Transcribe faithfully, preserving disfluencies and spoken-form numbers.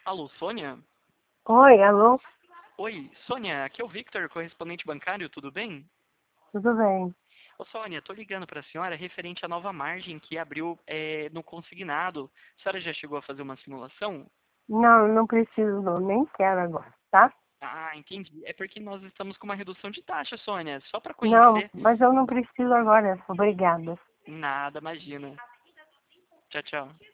Alô, Sônia? Oi, alô? Oi, Sônia, aqui é o Victor, correspondente bancário, tudo bem? Tudo bem? Ô, Sônia, tô ligando para a senhora referente à nova margem que abriu é, no consignado. A senhora já chegou a fazer uma simulação? Não, não preciso não, nem quero agora, tá? Ah, entendi. É porque nós estamos com uma redução de taxa, Sônia, só para Não, conhecer. mas eu não preciso agora, obrigada. Nada, imagina. Tchau, tchau.